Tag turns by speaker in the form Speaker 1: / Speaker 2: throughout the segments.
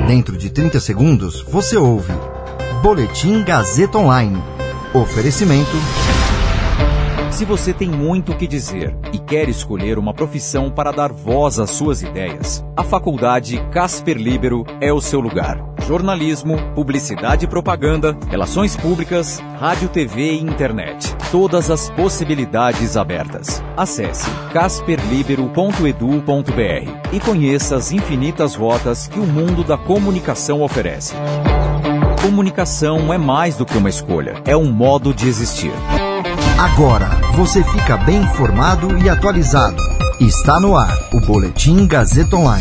Speaker 1: Dentro de 30 segundos, você ouve Boletim Gazeta Online. Oferecimento...
Speaker 2: Se você tem muito o que dizer e quer escolher uma profissão para dar voz às suas ideias, a Faculdade Casper Líbero é o seu lugar. Jornalismo, publicidade e propaganda, relações públicas, rádio, TV e internet. Todas as possibilidades abertas. Acesse casperlibero.edu.br e conheça as infinitas rotas que o mundo da comunicação oferece. Comunicação é mais do que uma escolha, é um modo de existir.
Speaker 1: Agora você fica bem informado e atualizado. Está no ar o Boletim Gazeta Online.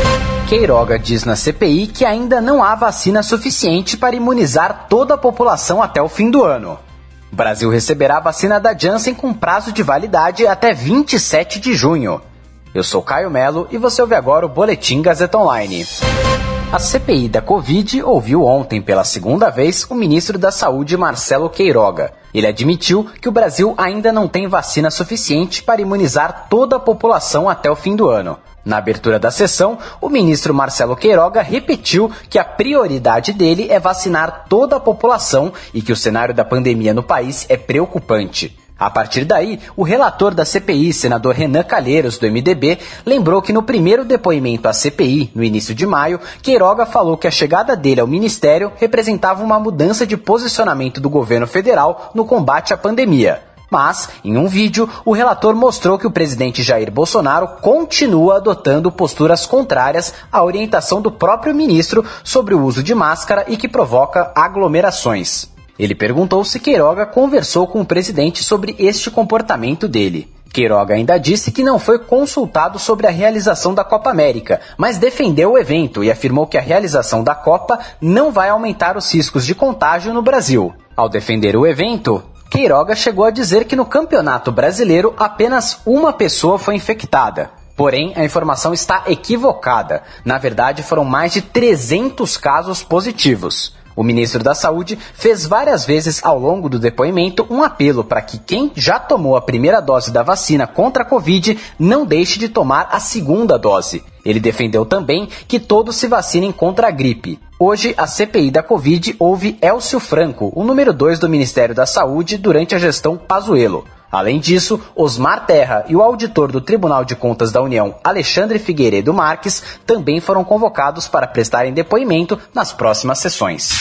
Speaker 3: Queiroga diz na CPI que ainda não há vacina suficiente para imunizar toda a população até o fim do ano. O Brasil receberá a vacina da Janssen com prazo de validade até 27 de junho. Eu sou Caio Melo e você ouve agora o Boletim Gazeta Online. A CPI da Covid ouviu ontem pela segunda vez o ministro da Saúde, Marcelo Queiroga. Ele admitiu que o Brasil ainda não tem vacina suficiente para imunizar toda a população até o fim do ano. Na abertura da sessão, o ministro Marcelo Queiroga repetiu que a prioridade dele é vacinar toda a população e que o cenário da pandemia no país é preocupante. A partir daí, o relator da CPI, senador Renan Calheiros, do MDB, lembrou que no primeiro depoimento à CPI, no início de maio, Queiroga falou que a chegada dele ao ministério representava uma mudança de posicionamento do governo federal no combate à pandemia. Mas, em um vídeo, o relator mostrou que o presidente Jair Bolsonaro continua adotando posturas contrárias à orientação do próprio ministro sobre o uso de máscara e que provoca aglomerações. Ele perguntou se Queiroga conversou com o presidente sobre este comportamento dele. Queiroga ainda disse que não foi consultado sobre a realização da Copa América, mas defendeu o evento e afirmou que a realização da Copa não vai aumentar os riscos de contágio no Brasil. Ao defender o evento, Queiroga chegou a dizer que no Campeonato Brasileiro apenas uma pessoa foi infectada. Porém, a informação está equivocada. Na verdade, foram mais de 300 casos positivos. O ministro da Saúde fez várias vezes ao longo do depoimento um apelo para que quem já tomou a primeira dose da vacina contra a Covid não deixe de tomar a segunda dose. Ele defendeu também que todos se vacinem contra a gripe. Hoje, a CPI da Covid ouve Elcio Franco, o número 2 do Ministério da Saúde durante a gestão Pazuello. Além disso, Osmar Terra e o auditor do Tribunal de Contas da União, Alexandre Figueiredo Marques, também foram convocados para prestarem depoimento nas próximas sessões.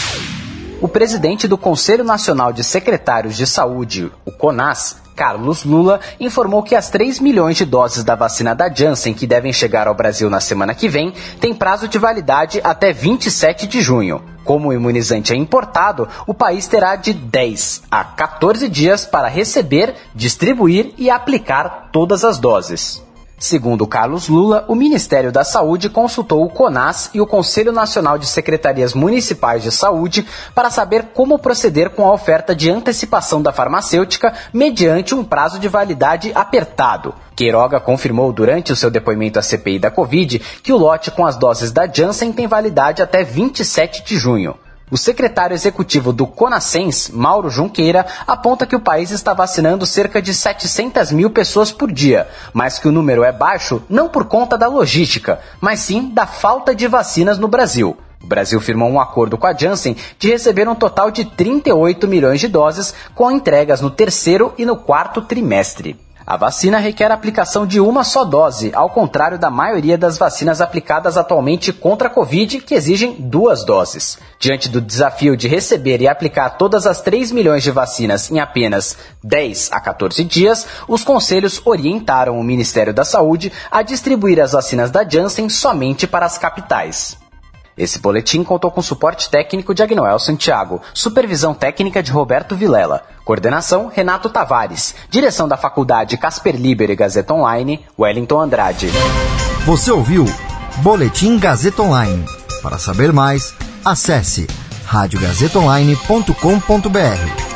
Speaker 3: O presidente do Conselho Nacional de Secretários de Saúde, o CONAS, Carlos Lula, informou que as 3 milhões de doses da vacina da Janssen que devem chegar ao Brasil na semana que vem têm prazo de validade até 27 de junho. Como o imunizante é importado, o país terá de 10 a 14 dias para receber, distribuir e aplicar todas as doses. Segundo Carlos Lula, o Ministério da Saúde consultou o CONAS e o Conselho Nacional de Secretarias Municipais de Saúde para saber como proceder com a oferta de antecipação da farmacêutica mediante um prazo de validade apertado. Queiroga confirmou durante o seu depoimento à CPI da Covid que o lote com as doses da Janssen tem validade até 27 de junho. O secretário executivo do CONASENS, Mauro Junqueira, aponta que o país está vacinando cerca de 700 mil pessoas por dia, mas que o número é baixo não por conta da logística, mas sim da falta de vacinas no Brasil. O Brasil firmou um acordo com a Janssen de receber um total de 38 milhões de doses, com entregas no terceiro e no quarto trimestre. A vacina requer a aplicação de uma só dose, ao contrário da maioria das vacinas aplicadas atualmente contra a Covid, que exigem 2 doses. Diante do desafio de receber e aplicar todas as 3 milhões de vacinas em apenas 10 a 14 dias, os conselhos orientaram o Ministério da Saúde a distribuir as vacinas da Janssen somente para as capitais. Esse boletim contou com suporte técnico de Agnoel Santiago, supervisão técnica de Roberto Vilela, coordenação Renato Tavares, direção da Faculdade Casper Líbero e Gazeta Online, Wellington Andrade.
Speaker 1: Você ouviu Boletim Gazeta Online. Para saber mais, acesse radiogazetaonline.com.br.